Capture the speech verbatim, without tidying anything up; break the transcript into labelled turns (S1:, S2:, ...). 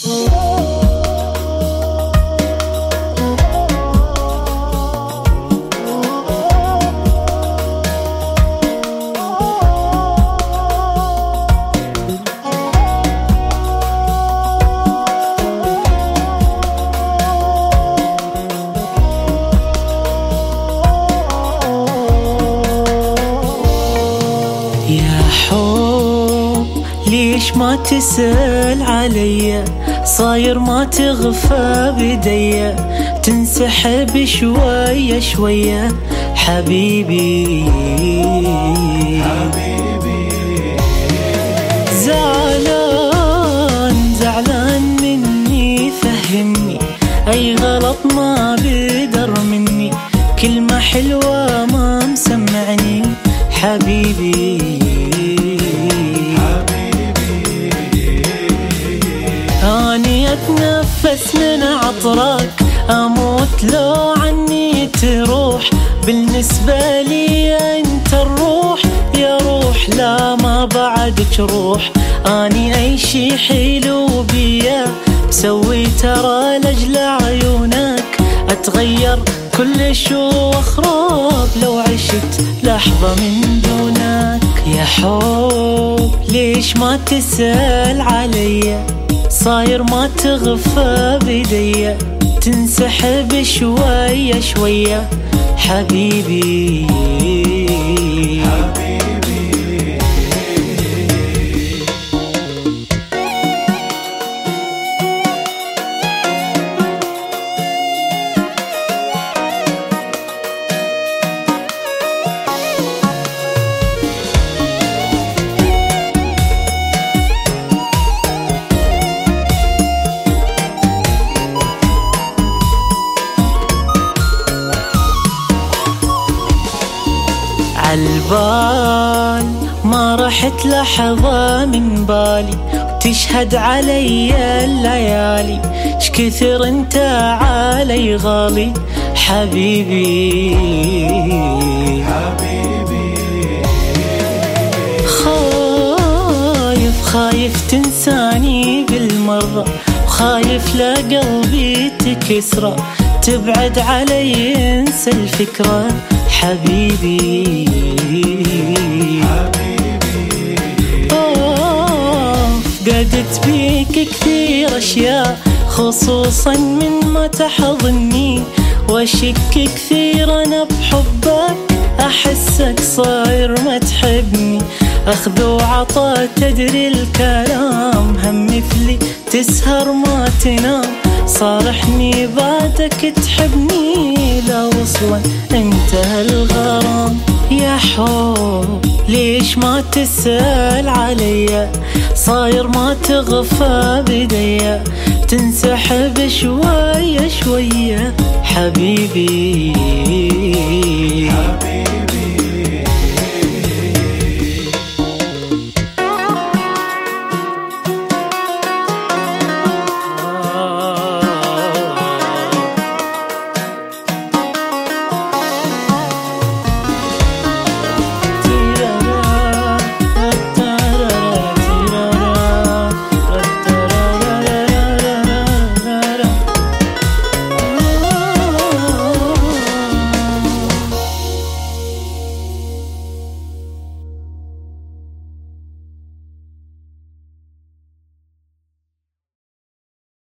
S1: يا حب ليش ما تسأل عليا؟ صاير ما تغفى بديا، تنسحب شوية شوية حبيبي حبيبي. زعلان زعلان مني، فهمني أي غلط ما بدر مني، كلمة حلوة ما مسمعني حبيبي حبيبي. أني أتنفس من عطرك، أموت لو عني تروح، بالنسبة لي أنت الروح يا روح، لا ما بعدك روح. أني أي شي حلو بيا بسوي ترى لأجل عيونك، أتغير كل شو أخرب لو عشت لحظة من دونك. يا حب ليش ما تسأل عليا؟ صاير ما تغفى بديا، تنسحب شوية شوية حبيبي حبيبي. عالبال ما رحت لحظة من بالي، وتشهد علي الليالي شكثر انت علي غالي حبيبي حبيبي. خايف خايف تنساني بالمرة، وخايف لا قلبي تكسره، تبعد علي انسى الفكرة حبيبي حبيبي. أوه فقدت بيك كثير أشياء، خصوصا من ما تحضني، وأشك كثير أنا بحبك، أحسك صاير ما تحبني، أخذ وعطا تدري الكلام، هم مثلي تسهر ما تنام، صارحني بعدك تحبني، لا وصلا انتهى الغرام. يا حب ليش ما تسأل عليا؟ صاير ما تغفى بديا، تنسحب شوية شوية حبيبي.